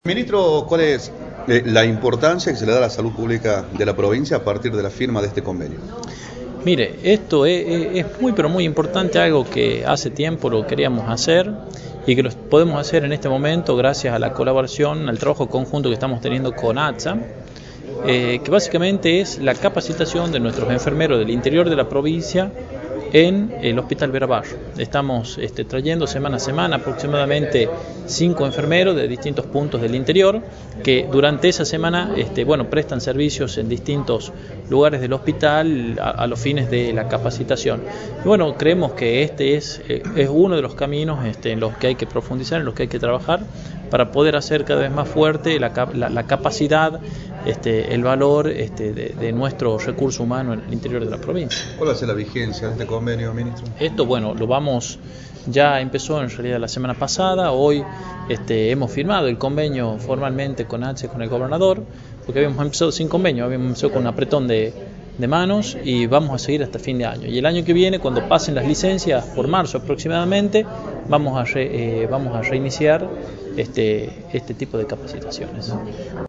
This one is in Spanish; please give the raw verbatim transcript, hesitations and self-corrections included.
Ministro, ¿cuál es eh, la importancia que se le da a la salud pública de la provincia a partir de la firma de este convenio? Mire, esto es, es muy pero muy importante, algo que hace tiempo lo queríamos hacer y que lo podemos hacer en este momento gracias a la colaboración, al trabajo conjunto que estamos teniendo con A T S A, eh, que básicamente es la capacitación de nuestros enfermeros del interior de la provincia en el Hospital Vera Barro. Estamos este, trayendo semana a semana aproximadamente cinco enfermeros de distintos puntos del interior que durante esa semana este, bueno, prestan servicios en distintos lugares del hospital a, a los fines de la capacitación. Y bueno, creemos que este es, eh, es uno de los caminos este, en los que hay que profundizar, en los que hay que trabajar para poder hacer cada vez más fuerte la, la, la capacidad, este, el valor este, de, de nuestro recurso humano en el interior de la provincia. ¿Cuál va a ser la vigencia de este convenio, ministro? Esto, bueno, lo vamos, ya empezó en realidad la semana pasada, hoy este, hemos firmado el convenio formalmente con H, con el gobernador, porque habíamos empezado sin convenio, habíamos empezado con un apretón de, de manos y vamos a seguir hasta fin de año. Y el año que viene, cuando pasen las licencias, por marzo aproximadamente, vamos a, re, eh, vamos a reiniciar este, este tipo de capacitaciones.